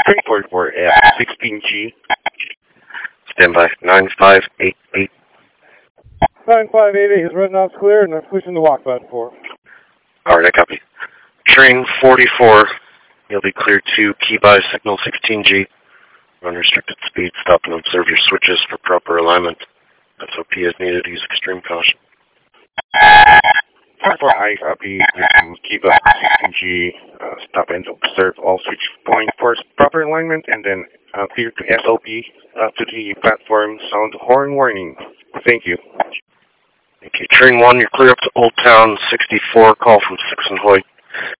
344 F16G. Standby 9588. 9588 is running off clear, and I'm pushing the walk button for. Alright, I copy. Train 44, you'll be clear to key by signal 16G. Run restricted speed, stop and observe your switches for proper alignment. SOP is needed, use extreme caution. 44 I copy. Keep up 16G. Stop and observe all switch points for proper alignment, and then clear to SOP to the platform. Sound horn warning. Thank you. Okay, Train 1, you're clear up to Old Town 64, call from 6 and Hoyt.